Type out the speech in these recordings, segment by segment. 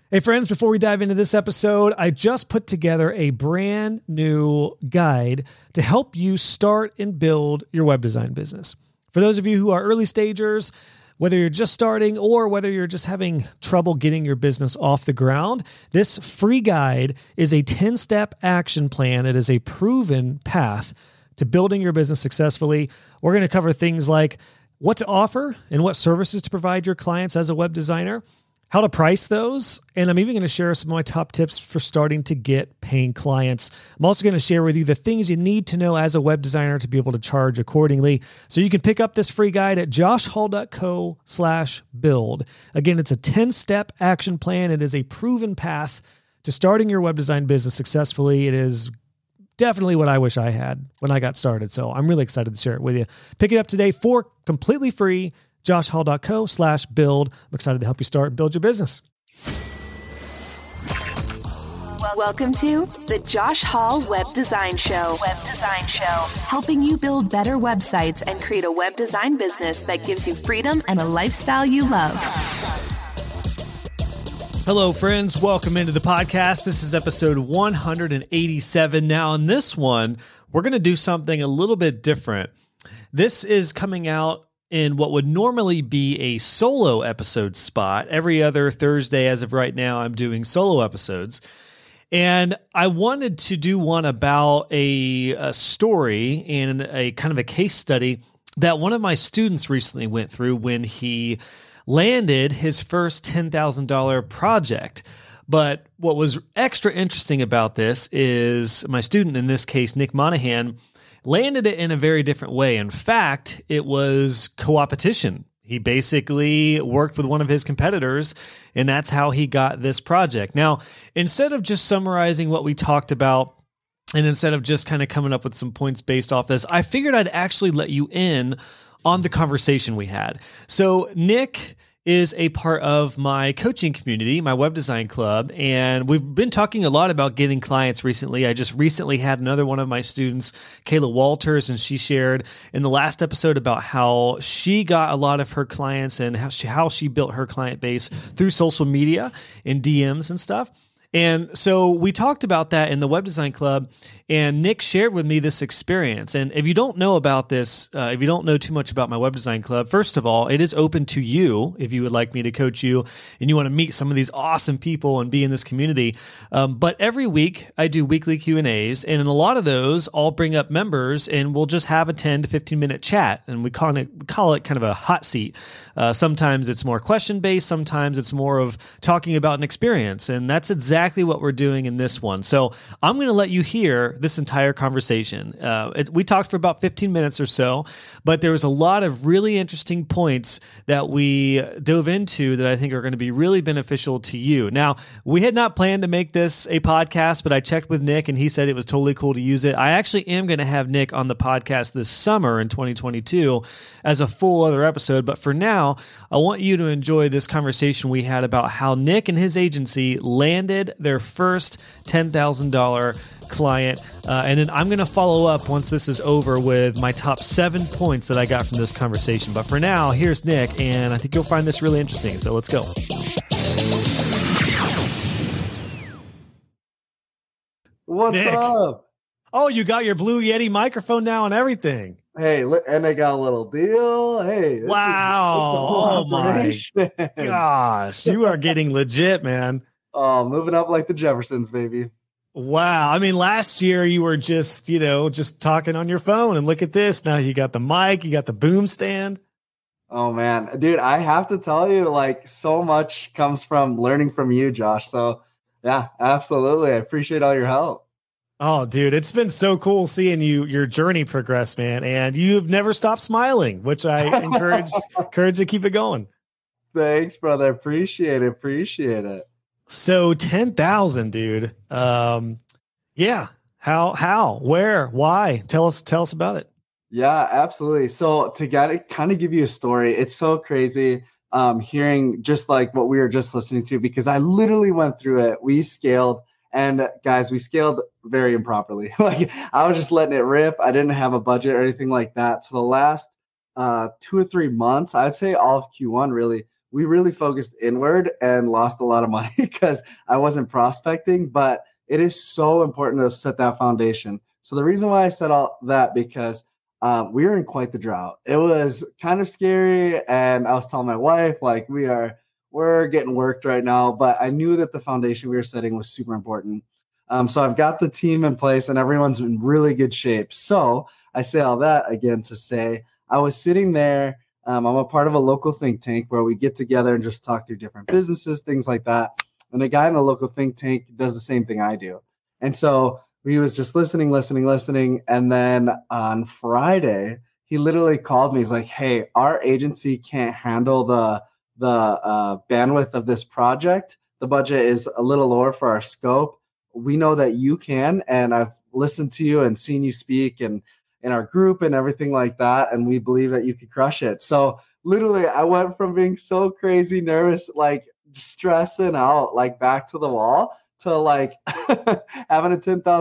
Hey friends, before we dive into this episode, I just put together a brand new guide to help you start and build your web design business. For those of you who are early stagers, whether you're just starting or whether you're just having trouble getting your business off the ground, this free guide is a 10-step action plan that is a proven path to building your business successfully. We're going to cover things like what to offer and what services to provide your clients as a web designer, how to price those, and I'm even going to share some of my top tips for starting to get paying clients. I'm also going to share with you the things you need to know as a web designer to be able to charge accordingly. So you can pick up this free guide at joshhall.co/build. Again, it's a 10-step action plan. It is a proven path to starting your web design business successfully. It is definitely what I wish I had when I got started. So I'm really excited to share it with you. Pick it up today for completely free. joshhall.co/build. I'm excited to help you start and build your business. Welcome to the Josh Hall Web Design Show. Helping you build better websites and create a web design business that gives you freedom and a lifestyle you love. Hello, friends. Welcome into the podcast. This is episode 187. Now, in this one, we're going to do something a little bit different. This is coming out in what would normally be a solo episode spot. Every other Thursday, as of right now, I'm doing solo episodes. And I wanted to do one about a story and a kind of a case study that one of my students recently went through when he landed his first $10,000 project. But what was extra interesting about this is my student, in this case, Nick Monahan, landed it in a very different way. In fact, it was co-opetition. He basically worked with one of his competitors, and that's how he got this project. Now, instead of just summarizing what we talked about, and instead of just kind of coming up with some points based off this, I figured I'd actually let you in on the conversation we had. So Nick is a part of my coaching community, my web design club, and we've been talking a lot about getting clients recently. I just recently had another one of my students, Kayla Walters, and she shared in the last episode about how she got a lot of her clients and how she built her client base through social media and DMs and stuff. And so we talked about that in the Web Design Club, and Nick shared with me this experience. And if you don't know about this, if you don't know too much about my Web Design Club, first of all, it is open to you if you would like me to coach you and you want to meet some of these awesome people and be in this community. But every week I do weekly Q&As, and in a lot of those, I'll bring up members and we'll just have a 10 to 15 minute chat. And we call it kind of a hot seat. Sometimes it's more question based. Sometimes it's more of talking about an experience. And that's exactly what we're doing in this one. So I'm going to let you hear this entire conversation. We talked for about 15 minutes or so, but there was a lot of really interesting points that we dove into that I think are going to be really beneficial to you. Now, we had not planned to make this a podcast, but I checked with Nick and he said it was totally cool to use it. I actually am going to have Nick on the podcast this summer in 2022 as a full other episode. But for now, I want you to enjoy this conversation we had about how Nick and his agency landed their first $10,000 client. And then I'm going to follow up once this is over with my top 7 points that I got from this conversation. But for now, here's Nick, and I think you'll find this really interesting. So let's go. What's Nick. up? Oh, you got your Blue Yeti microphone now and everything. Hey, and I got a little deal. Hey, Wow. Oh my gosh. You are getting legit, man. Oh, moving up like the Jeffersons, baby. Wow. I mean, last year you were just talking on your phone, and look at this. Now you got the mic, you got the boom stand. Oh man, dude, I have to tell you, like, so much comes from learning from you, Josh. So yeah, absolutely. I appreciate all your help. Oh, dude, it's been so cool seeing your journey progress, man. And you've never stopped smiling, which I encourage to keep it going. Thanks, brother. Appreciate it. So 10,000, dude. Yeah. How, where, why? Tell us about it. Yeah, absolutely. So to kind of give you a story, it's so crazy hearing just like what we were just listening to, because I literally went through it. We scaled, and guys, we scaled very improperly. Like, I was just letting it rip. I didn't have a budget or anything like that. So the last 2 or 3 months, I'd say all of Q1 really, we really focused inward and lost a lot of money because I wasn't prospecting, but it is so important to set that foundation. So the reason why I said all that, because we were in quite the drought. It was kind of scary. And I was telling my wife, like, we're getting worked right now, but I knew that the foundation we were setting was super important. So I've got the team in place and everyone's in really good shape. So I say all that again to say I was sitting there. I'm a part of a local think tank where we get together and just talk through different businesses, things like that. And a guy in the local think tank does the same thing I do. And so we was just listening. And then on Friday, he literally called me. He's like, hey, our agency can't handle the bandwidth of this project. The budget is a little lower for our scope. We know that you can, and I've listened to you and seen you speak and in our group and everything like that, and we believe that you could crush it. So literally, I went from being so crazy nervous, like stressing out, like back to the wall, to like having a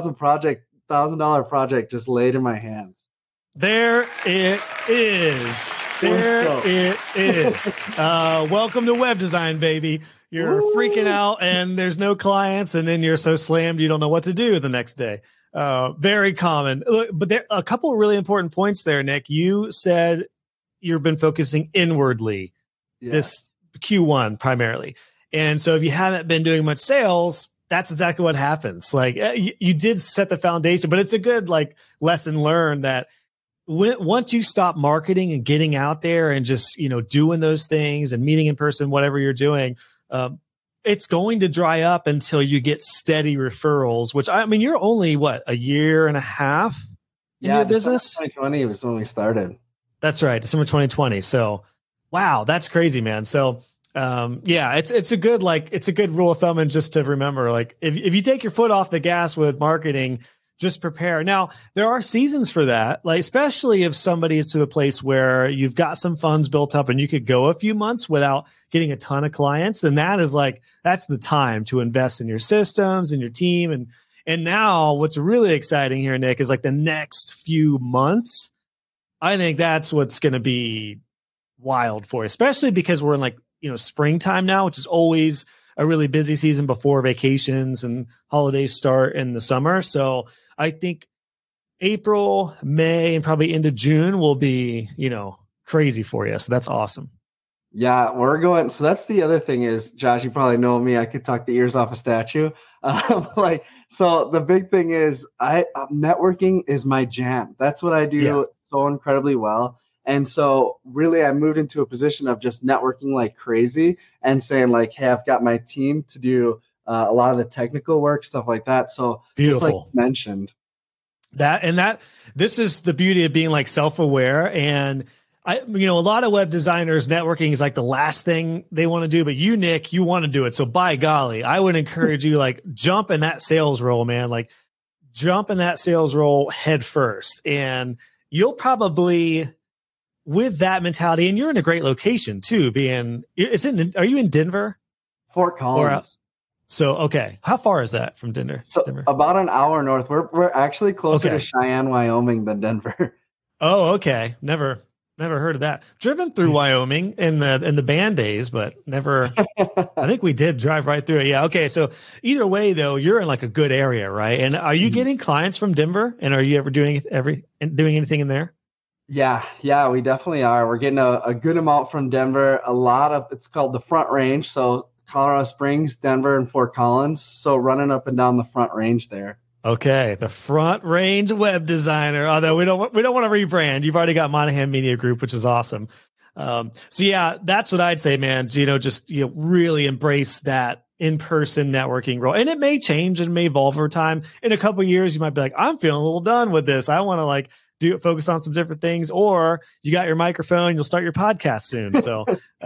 $10,000 project just laid in my hands. There it is. There it is. Welcome to web design, baby. You're freaking out and there's no clients, and then you're so slammed you don't know what to do the next day. Very common. Look, but there a couple of really important points there, Nick. You said you've been focusing inwardly this Q1 primarily. And so if you haven't been doing much sales, that's exactly what happens. Like you did set the foundation, but it's a good like lesson learned that once you stop marketing and getting out there and just, doing those things and meeting in person, whatever you're doing, it's going to dry up until you get steady referrals, which I mean, you're only a year and a half in your business? 2020 was when we started. That's right. December 2020. So, wow, that's crazy, man. So, it's a good rule of thumb. And just to remember, like if you take your foot off the gas with marketing, just prepare. Now, there are seasons for that, like especially if somebody is to a place where you've got some funds built up and you could go a few months without getting a ton of clients, then that's the time to invest in your systems and your team. And now what's really exciting here, Nick, is like the next few months. I think that's what's going to be wild for you, especially because we're in springtime now, which is always a really busy season before vacations and holidays start in the summer. So I think April, May, and probably into June will be, crazy for you. So that's awesome. Yeah, we're going. So that's the other thing is, Josh, you probably know me. I could talk the ears off a statue. So the big thing is networking is my jam. That's what I do so incredibly well. And so really I moved into a position of just networking like crazy and saying like, hey, I've got my team to do a lot of the technical work, stuff like that. So beautiful. Just like you mentioned. This is the beauty of being like self-aware. And a lot of web designers, networking is like the last thing they want to do, but you, Nick, you want to do it. So by golly, I would encourage you like jump in that sales role, man, like jump in that sales role head first. And you'll probably, with that mentality, and you're in a great location too, are you in Denver? Fort Collins. Okay. How far is that from Denver? So about an hour north. We're actually closer to Cheyenne, Wyoming than Denver. Oh, okay. Never heard of that. Driven through Wyoming in the band days, but never. I think we did drive right through it. Yeah. Okay. So either way, though, you're in like a good area, right? And are you getting clients from Denver? And are you ever doing anything in there? Yeah, we definitely are. We're getting a good amount from Denver. It's called the Front Range. So Colorado Springs, Denver, and Fort Collins. So running up and down the Front Range there. Okay, the Front Range web designer. Although we don't want to rebrand. You've already got Monahan Media Group, which is awesome. So yeah, that's what I'd say, man. Just really embrace that in-person networking role, and it may change and may evolve over time. In a couple of years, you might be like, I'm feeling a little done with this. I want to focus on some different things, or you got your microphone, you'll start your podcast soon. So,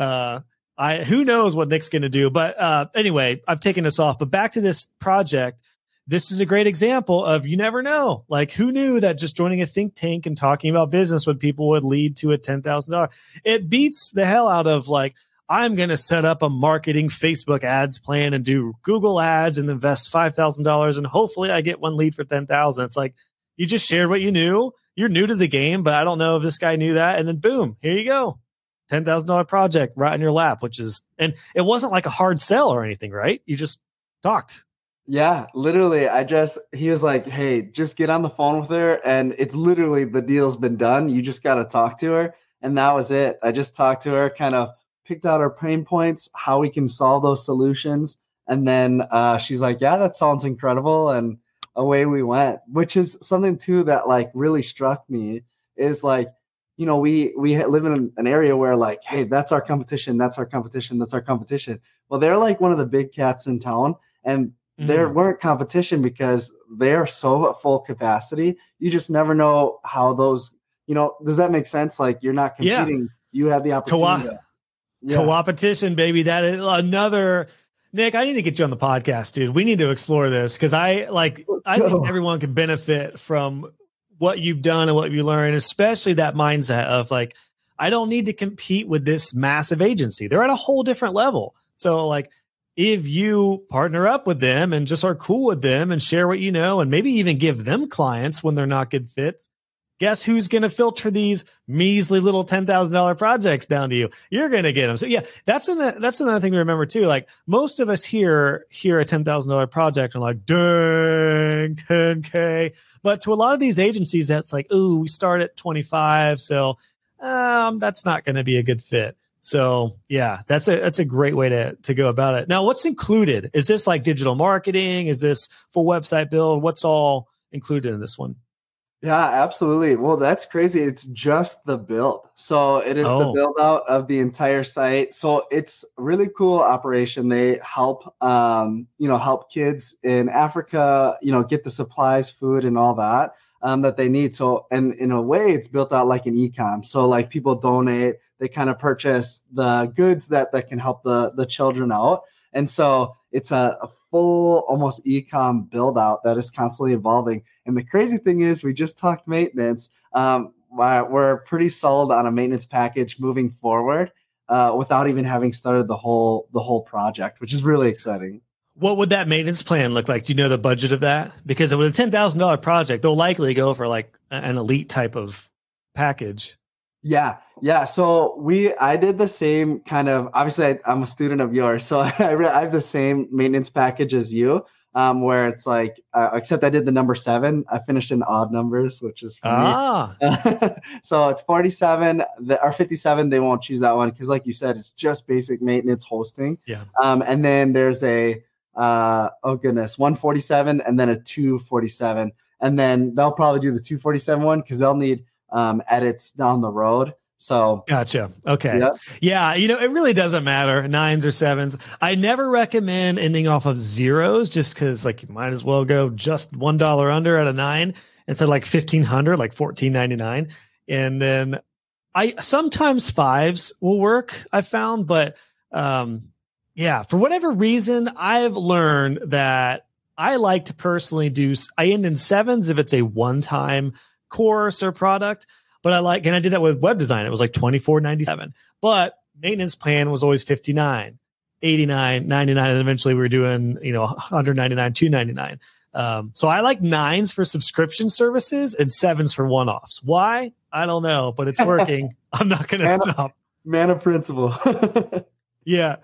who knows what Nick's going to do, but, anyway, I've taken us off, but back to this project. This is a great example of, you never know, like who knew that just joining a think tank and talking about business with people would lead to a $10,000. It beats the hell out of like, I'm going to set up a marketing Facebook ads plan and do Google ads and invest $5,000. And hopefully I get one lead for 10,000. It's like, you just shared what you knew. You're new to the game, but I don't know if this guy knew that. And then boom, here you go. $10,000 project right in your lap, and it wasn't like a hard sell or anything, right? You just talked. Yeah, literally. He was like, hey, just get on the phone with her. And it's literally the deal's been done. You just got to talk to her. And that was it. I just talked to her, kind of picked out our pain points, how we can solve those solutions. And then she's like, yeah, that sounds incredible. And away we went, which is something too that like really struck me is like, you know, we live in an area where like, hey, that's our competition. That's our competition. That's our competition. Well, they're like one of the big cats in town, and there weren't competition because they're so at full capacity. You just never know how those, you know, does that make sense? Like you're not competing. Yeah. You have the opportunity. Co-opetition, baby. That is another. Nick, I need to get you on the podcast, dude. We need to explore this because I think everyone can benefit from what you've done and what you learned, especially that mindset of like, I don't need to compete with this massive agency. They're at a whole different level. So like, if you partner up with them and just are cool with them and share what you know, and maybe even give them clients when they're not good fits, guess who's going to filter these measly little $10,000 projects down to you? You're going to get them. So yeah, that's another thing to remember too. Like most of us hear a $10,000 project and like, dang, 10K. But to a lot of these agencies, that's like, ooh, we start at 25. So that's not going to be a good fit. So yeah, that's a great way to go about it. Now, what's included? Is this like digital marketing? Is this full website build? What's all included in this one? Yeah, absolutely. Well, that's crazy. It's just the build. So it is the build out of the entire site. So it's a really cool operation. They help, help kids in Africa, get the supplies, food, and all that that they need. So, and in a way, it's built out like an e-com. So like people donate, they kind of purchase the goods that can help the children out. And so it's a full almost e-com build out that is constantly evolving. And the crazy thing is we just talked maintenance. We're pretty sold on a maintenance package moving forward without even having started the whole project, which is really exciting. What would that maintenance plan look like? Do you know the budget of that? Because with a $10,000 project, they'll likely go for like an elite type of package. Yeah. So I did the same kind of, obviously I'm a student of yours. So I have the same maintenance package as you, where it's like, except I did the number 7. I finished in odd numbers, which is funny. So it's 47 or 57. They won't choose that one because like you said, it's just basic maintenance hosting. Yeah. And then there's a, 147 and then a 247. And then they'll probably do the 247 one because they'll need edits down the road. So gotcha. Okay. Yeah. It really doesn't matter 9s or 7s. I never recommend ending off of 0s just because like you might as well go just $1 under at a 9 instead of like 1,500, like $14.99. And then sometimes 5s will work, I found, but for whatever reason, I've learned that I like to personally I end in 7s if it's a one-time course or product, but and I did that with web design. It was like $24.97, but maintenance plan was always $59, $89, $99. And eventually we were doing, $199, $299. So I like 9s for subscription services and 7s for one-offs. Why? I don't know, but it's working. I'm not going to stop. Man of principle. Yeah.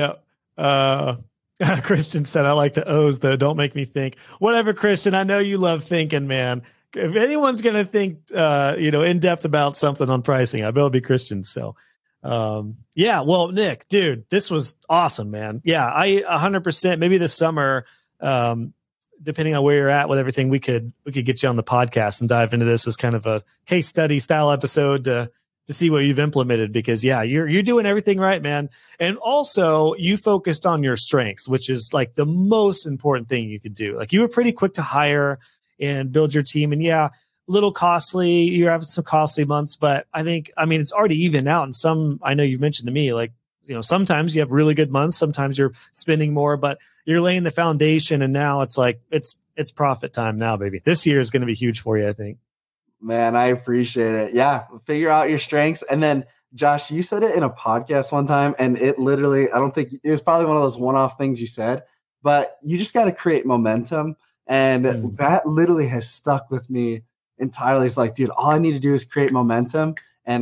Christian said, I like the O's though. Don't make me think. Whatever, Christian. I know you love thinking, man. If anyone's going to think, in depth about something on pricing, I bet it'll be Christian. So, well, Nick, dude, this was awesome, man. Yeah, I 100%, maybe this summer, depending on where you're at with everything, we could get you on the podcast and dive into this as kind of a case study style episode to see what you've implemented, because you're doing everything right, man. And also you focused on your strengths, which is like the most important thing you could do. Like you were pretty quick to hire and build your team. And a little costly. You're having some costly months, but it's already even out. And some, I know you mentioned to me, like, sometimes you have really good months. Sometimes you're spending more, but you're laying the foundation. And now it's like, it's profit time now, baby. This year is going to be huge for you, I think. Man, I appreciate it. Yeah. Figure out your strengths. And then Josh, you said it in a podcast one time, and it literally, I don't think it was probably one of those one-off things you said, but you just got to create momentum. And that literally has stuck with me entirely. It's like, dude, all I need to do is create momentum. And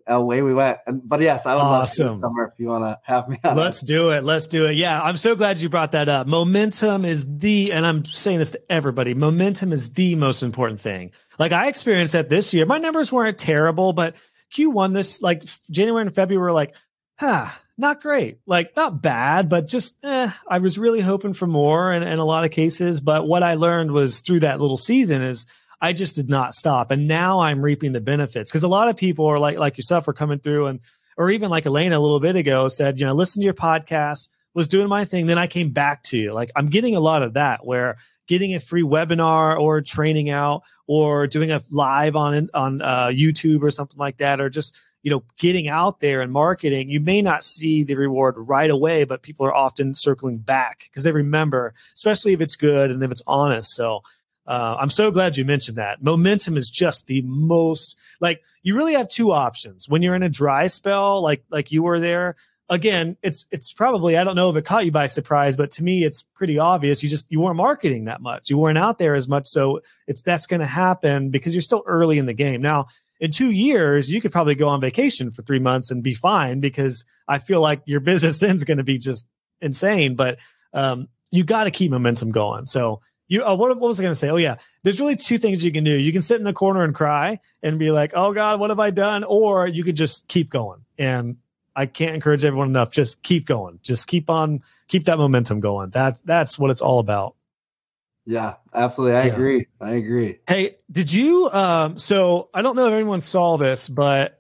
away we went. But yes, I would love to this Awesome. summer if you want to have me on. Let's do it. Let's do it. Yeah, I'm so glad you brought that up. Momentum is and I'm saying this to everybody, momentum is the most important thing. Like I experienced that this year. My numbers weren't terrible, but Q1 this like January and February were like, not great. Like not bad, but just I was really hoping for more in a lot of cases. But what I learned was through that little season is I just did not stop. And now I'm reaping the benefits because a lot of people are like yourself are coming through or even like Elena a little bit ago said, listen to your podcast, was doing my thing. Then I came back to you. Like I'm getting a lot of that where getting a free webinar or training out or doing a live on YouTube or something like that, or just, getting out there and marketing, you may not see the reward right away, but people are often circling back because they remember, especially if it's good and if it's honest. So I'm so glad you mentioned that. Momentum is just the most, like, you really have two options when you're in a dry spell, like you were there. Again, it's probably, I don't know if it caught you by surprise, but to me, it's pretty obvious. You weren't marketing that much. You weren't out there as much. So that's going to happen because you're still early in the game. Now, in 2 years, you could probably go on vacation for 3 months and be fine because I feel like your business then is going to be just insane, but you got to keep momentum going. So what was I going to say? Oh yeah. There's really two things you can do. You can sit in the corner and cry and be like, oh God, what have I done? Or you could just keep going. And I can't encourage everyone enough. Just keep going. Just keep that momentum going. That's what it's all about. Yeah, absolutely. I agree. Hey, did you, so I don't know if anyone saw this, but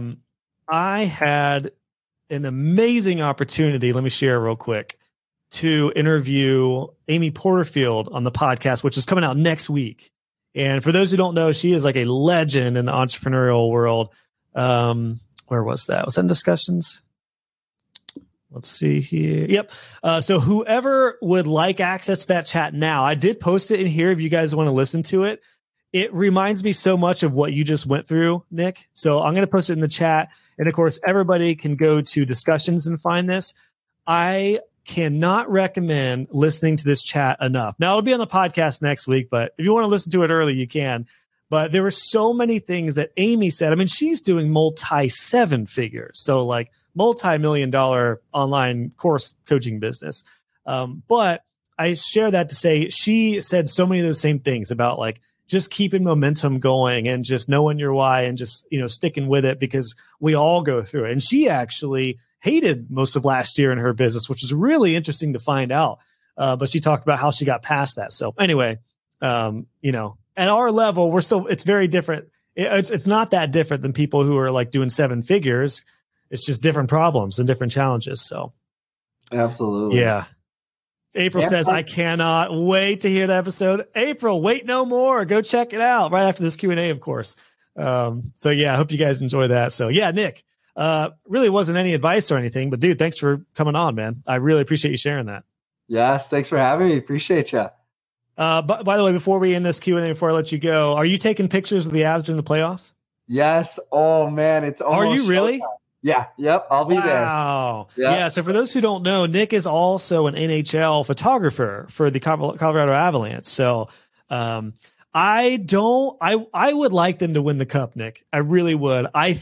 I had an amazing opportunity. Let me share real quick to interview Amy Porterfield on the podcast, which is coming out next week. And for those who don't know, she is like a legend in the entrepreneurial world. Where was that? Was that in discussions? Let's see here. Yep. So whoever would like access to that chat now, I did post it in here if you guys want to listen to it. It reminds me so much of what you just went through, Nick. So I'm going to post it in the chat. And of course, everybody can go to discussions and find this. I cannot recommend listening to this chat enough. Now it'll be on the podcast next week, but if you want to listen to it early, you can. But there were so many things that Amy said. I mean, she's doing multi-7 figures. So like multi-million-dollar online course coaching business. But I share that to say she said so many of those same things about like just keeping momentum going and just knowing your why and just, sticking with it because we all go through it. And she actually hated most of last year in her business, which is really interesting to find out. But she talked about how she got past that. So anyway, at our level, it's very different. It's not that different than people who are like doing 7 figures. It's just different problems and different challenges. So absolutely. Yeah. April says, I cannot wait to hear the episode. April, wait no more. Go check it out right after this Q&A, of course. So yeah, I hope you guys enjoy that. So yeah, Nick, really wasn't any advice or anything, but dude, thanks for coming on, man. I really appreciate you sharing that. Yes. Thanks for having me. Appreciate you. But by the way, before we end this Q&A, before I let you go, are you taking pictures of the Avs during the playoffs? Yes. Oh man, it's almost. Are you really? Showtime. Yeah. Yep. I'll be there. Wow. Yeah. So for those who don't know, Nick is also an NHL photographer for the Colorado Avalanche. So I would like them to win the cup, Nick. I really would. I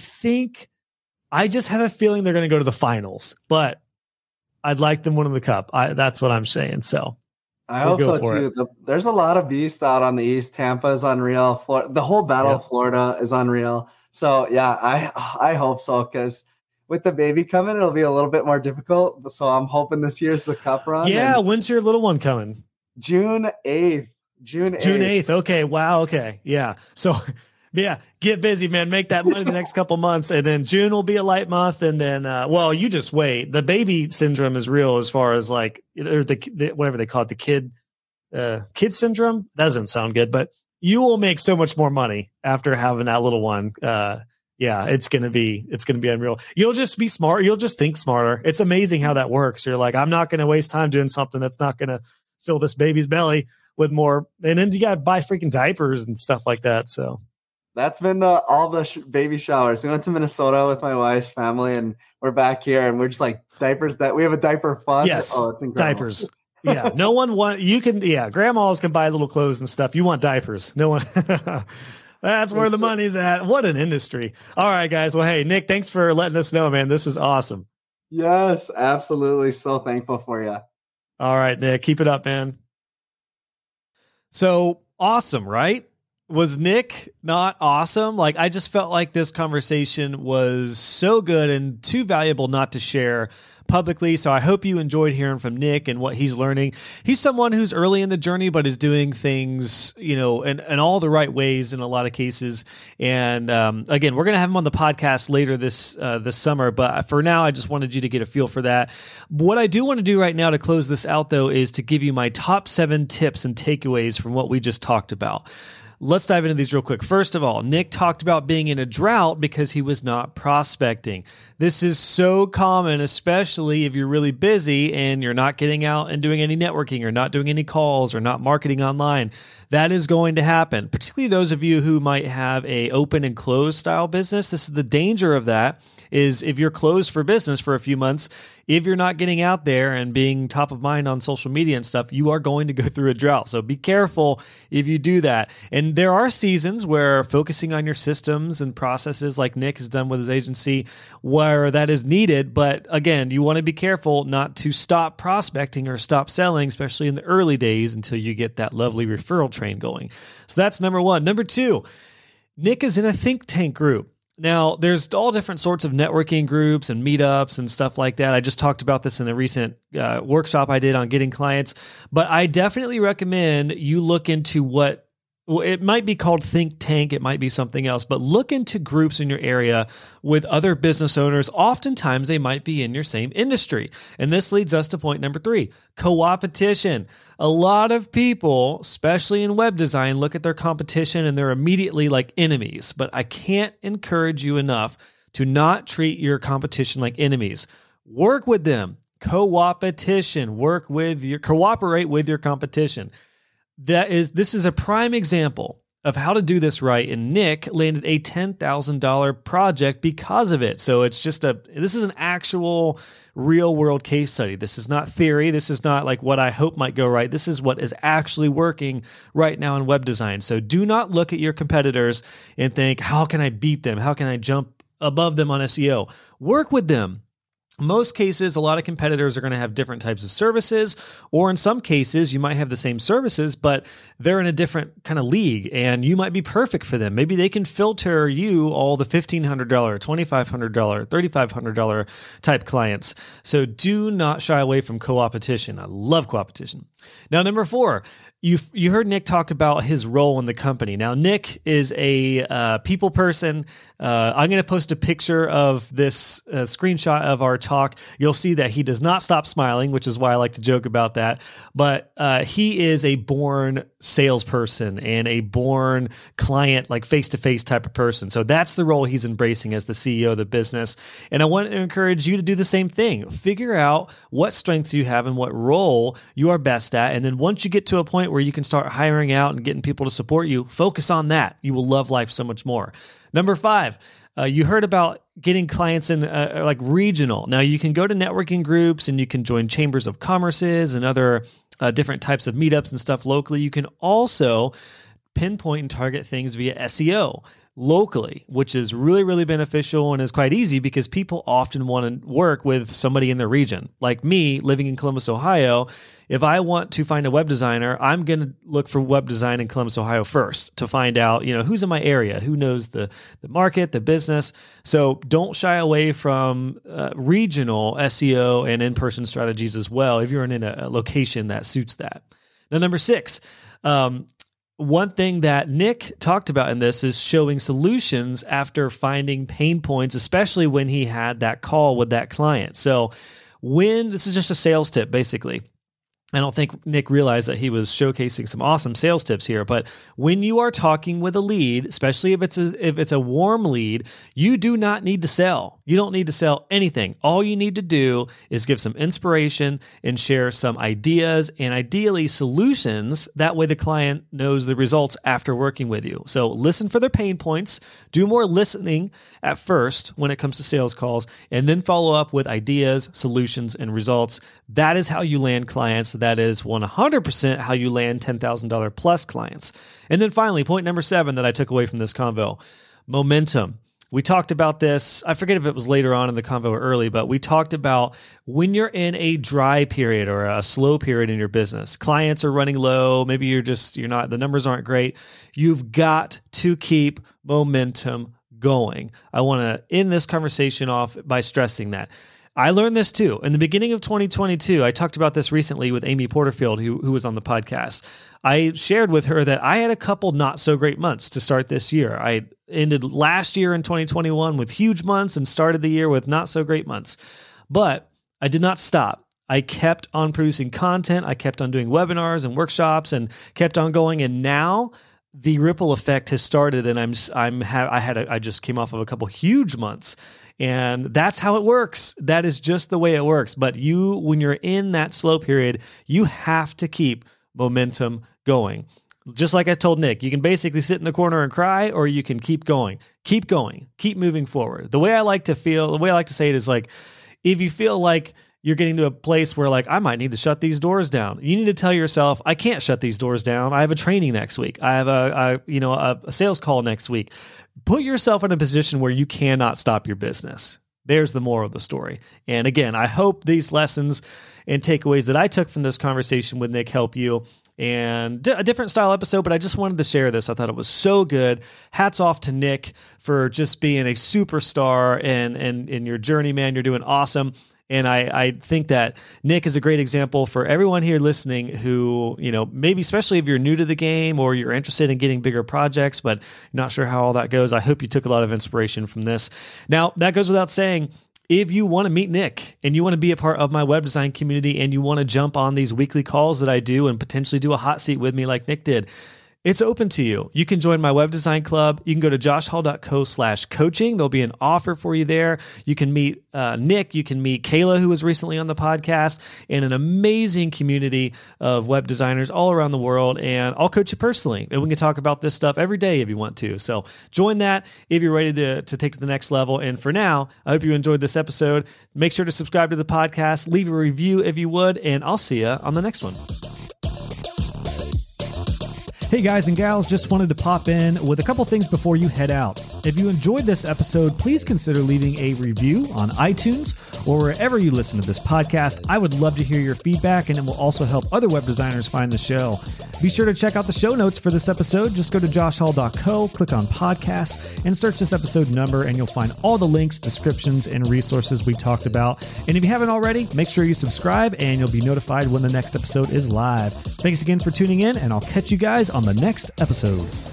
just have a feeling they're going to go to the finals, but I'd like them winning the cup. That's what I'm saying. So. I hope so too. There's a lot of beasts out on the East. Tampa is unreal. The whole Battle of Florida is unreal. So yeah, I hope so because with the baby coming, it'll be a little bit more difficult. So I'm hoping this year's the cup run. Yeah, when's your little one coming? June 8th. June 8th. Okay. Wow. Okay. Yeah. So yeah, get busy, man. Make that money the next couple months, and then June will be a light month, and then you just wait. The baby syndrome is real as far as like or the whatever they call it, the kid syndrome. That doesn't sound good, but you will make so much more money after having that little one. Yeah, it's gonna be unreal. You'll just be smart. You'll just think smarter. It's amazing how that works. You're like, I'm not gonna waste time doing something that's not gonna fill this baby's belly with more. And then you gotta buy freaking diapers and stuff like that. So. That's been all the baby showers. We went to Minnesota with my wife's family, and we're back here, and we're just like diapers. That we have a diaper fund. Yes, oh, it's incredible. Diapers. Yeah, no one want. You can. Yeah, grandmas can buy little clothes and stuff. You want diapers. No one. That's where the money's at. What an industry. All right, guys. Well, hey, Nick, thanks for letting us know, man. This is awesome. Yes, absolutely. So thankful for you. All right, Nick, keep it up, man. So awesome, right? Was Nick not awesome? Like, I just felt like this conversation was so good and too valuable not to share publicly. So I hope you enjoyed hearing from Nick and what he's learning. He's someone who's early in the journey, but is doing things, in all the right ways in a lot of cases. And again, we're going to have him on the podcast later this summer. But for now, I just wanted you to get a feel for that. What I do want to do right now to close this out, though, is to give you my top 7 tips and takeaways from what we just talked about. Let's dive into these real quick. First of all, Nick talked about being in a drought because he was not prospecting. This is so common, especially if you're really busy and you're not getting out and doing any networking or not doing any calls or not marketing online. That is going to happen, particularly those of you who might have a open and close style business. This is the danger of that, is if you're closed for business for a few months, if you're not getting out there and being top of mind on social media and stuff, you are going to go through a drought. So be careful if you do that. And there are seasons where focusing on your systems and processes, like Nick has done with his agency, where that is needed. But again, you want to be careful not to stop prospecting or stop selling, especially in the early days until you get that lovely referral train going. So that's number 1. Number 2, Nick is in a think tank group. Now, there's all different sorts of networking groups and meetups and stuff like that. I just talked about this in a recent workshop I did on getting clients, but I definitely recommend you look into it might be called Think Tank. It might be something else, but look into groups in your area with other business owners. Oftentimes they might be in your same industry. And this leads us to point number 3, co-opetition. A lot of people, especially in web design, look at their competition and they're immediately like enemies, but I can't encourage you enough to not treat your competition like enemies. Work with them. Co-opetition. Cooperate with your competition. This is a prime example of how to do this right. And Nick landed a $10,000 project because of it. So this is an actual real world case study. This is not theory. This is not like what I hope might go right. This is what is actually working right now in web design. So do not look at your competitors and think, how can I beat them? How can I jump above them on SEO? Work with them. Most cases, a lot of competitors are going to have different types of services, or in some cases, you might have the same services, but they're in a different kind of league, and you might be perfect for them. Maybe they can filter you all the $1,500, $2,500, $3,500 type clients. So do not shy away from co-opetition. I love co-opetition. Now, number 4, you heard Nick talk about his role in the company. Now, Nick is a people person. I'm going to post a picture of this screenshot of our talk. You'll see that he does not stop smiling, which is why I like to joke about that. But he is a born salesperson and a born client, like face-to-face type of person. So that's the role he's embracing as the CEO of the business. And I want to encourage you to do the same thing. Figure out what strengths you have and what role you are best at. And then once you get to a point where you can start hiring out and getting people to support you, focus on that. You will love life so much more. Number 5, you heard about getting clients in like regional. Now you can go to networking groups and you can join chambers of commerces and other different types of meetups and stuff locally. You can also pinpoint and target things via SEO locally, which is really, really beneficial and is quite easy because people often want to work with somebody in their region. Like me, living in Columbus, Ohio, if I want to find a web designer, I'm going to look for web design in Columbus, Ohio first to find out, who's in my area, who knows the market, the business. So don't shy away from regional SEO and in-person strategies as well if you're in a location that suits that. Now, number 6, one thing that Nick talked about in this is showing solutions after finding pain points, especially when he had that call with that client. So this is just a sales tip, basically. I don't think Nick realized that he was showcasing some awesome sales tips here, but when you are talking with a lead, especially if it's a warm lead, you do not need to sell. You don't need to sell anything. All you need to do is give some inspiration and share some ideas and ideally solutions. That way the client knows the results after working with you. So listen for their pain points, do more listening at first when it comes to sales calls, and then follow up with ideas, solutions, and results. That is how you land clients. That is 100% how you land $10,000 plus clients. And then finally, point number 7 that I took away from this convo, momentum. We talked about this. I forget if it was later on in the convo or early, but we talked about when you're in a dry period or a slow period in your business, clients are running low. Maybe you're not, the numbers aren't great. You've got to keep momentum going. I want to end this conversation off by stressing that. I learned this too. In the beginning of 2022, I talked about this recently with Amy Porterfield, who was on the podcast. I shared with her that I had a couple not so great months to start this year. I ended last year in 2021 with huge months and started the year with not so great months. But I did not stop. I kept on producing content. I kept on doing webinars and workshops and kept on going. And now the ripple effect has started, and I just came off of a couple huge months. And that's how it works. That is just the way it works. But when you're in that slow period, you have to keep momentum going. Just like I told Nick, you can basically sit in the corner and cry, or you can keep going, keep moving forward. The way I like to say it is like, if you feel like you're getting to a place where like, I might need to shut these doors down, you need to tell yourself, I can't shut these doors down. I have a training next week. I have a sales call next week. Put yourself in a position where you cannot stop your business. There's the moral of the story. And again, I hope these lessons and takeaways that I took from this conversation with Nick help you. And a different style episode, but I just wanted to share this. I thought it was so good. Hats off to Nick for just being a superstar and in your journey, man. You're doing awesome. And I think that Nick is a great example for everyone here listening who, maybe especially if you're new to the game or you're interested in getting bigger projects, but not sure how all that goes. I hope you took a lot of inspiration from this. Now, that goes without saying, if you want to meet Nick and you want to be a part of my web design community and you want to jump on these weekly calls that I do and potentially do a hot seat with me like Nick did, it's open to you. You can join my web design club. You can go to joshhall.co/coaching. There'll be an offer for you there. You can meet Nick. You can meet Kayla, who was recently on the podcast, and an amazing community of web designers all around the world. And I'll coach you personally. And we can talk about this stuff every day if you want to. So join that if you're ready to take to the next level. And for now, I hope you enjoyed this episode. Make sure to subscribe to the podcast. Leave a review if you would. And I'll see you on the next one. Hey guys and gals, just wanted to pop in with a couple things before you head out. If you enjoyed this episode, please consider leaving a review on iTunes or wherever you listen to this podcast. I would love to hear your feedback, and it will also help other web designers find the show. Be sure to check out the show notes for this episode. Just go to joshhall.co, click on podcasts, and search this episode number, and you'll find all the links, descriptions, and resources we talked about. And if you haven't already, make sure you subscribe, and you'll be notified when the next episode is live. Thanks again for tuning in, and I'll catch you guys on the next episode.